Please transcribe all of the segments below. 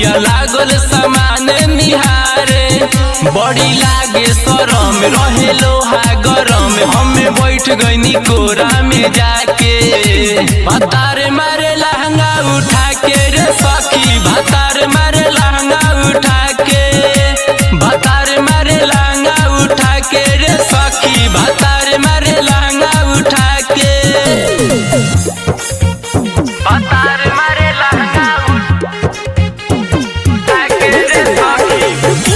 बिया लागल समान निहारे बड़ी लागे शरम रहे लोहा गरम हमें बैठ गईनी कोरा में जाके भातार मारे लहंगा उठा के रे सखी भातार मारे लहंगा उठा के भातार मारे लहंगा उठा के रे सखी भातार मारे लहंगा उठा के भातार मारे लहंगा उठा के रे सखी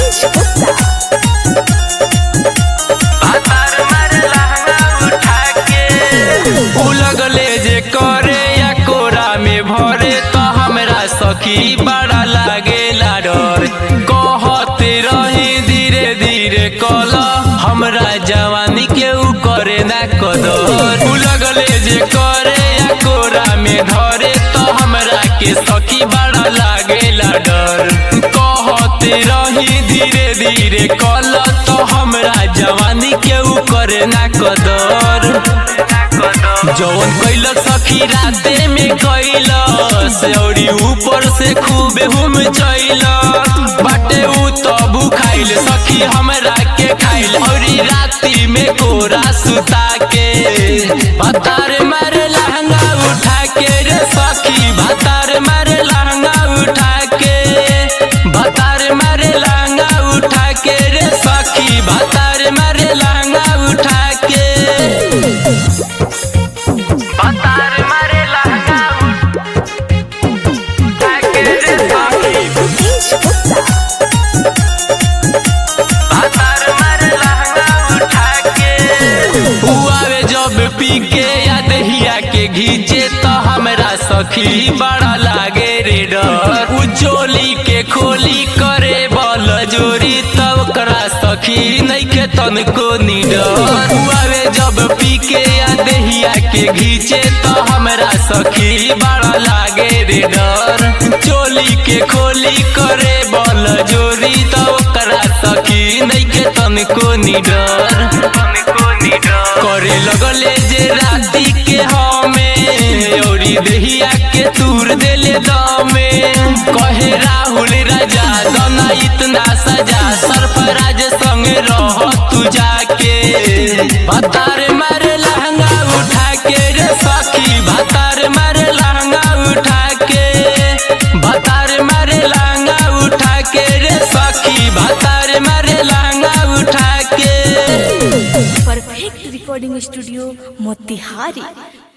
भातार मारे लहंगा उठा के उ लगले जे करे या कोरा में भरे तो हमरा सखी बड़ा लागेला डर कहते रही धीरे धीरे कल हमरा जवानी के उ करे ना कदर उ लगले जे करे या कोरा में धरे तो हमरा के सखी बड़ा लागेला डर कहते रही धीरे धीरे कल तो हमरा जवानी के उ करे ना कदर जौन कैल सखी राते में कैल सेौरी ऊपर से खूब हम चैल बाटे उ तबू खाइल सखी हमरा के खाइल और राती में कोरा सुता के भातार मारे लहंगा उठा के रे सखी भातार मारे लहंगा उठा के भातार मारे लहंगा उठा के रे सखी भातार मारे लहंगा उठा के भातार मारे लहंगा उठा के रे सखी भातार मारे लहंगा उठा के हुआवे जब पी के या दहिया के घीचे तो हमरा सखी बड़ा लागे रे डर उ चोली के खोली करे बल जोरी तब ओकरा सखी नइखे तनको निडर हुआवे जब पी के या दहिया के घीचे तो हमरा सखी बड़ा लागे रे डर चोली के खोली करे बल जोरी तो ओकरा सखी नइखे तनको निडर करे लगले जे राती के हमें औरी दहिया के तूर देले दमे कहे राहुल राजा दना इतना सजा सरफराज संग रह तू जाके भातार मारे लहंगा उठा के रे सखी भातार मारे लहंगा उठा के भातार मारे लहंगा उठा के रे सखी भातार मारे लहंगा उठा के परफेक्ट रिकॉर्डिंग स्टूडियो मोतिहारी।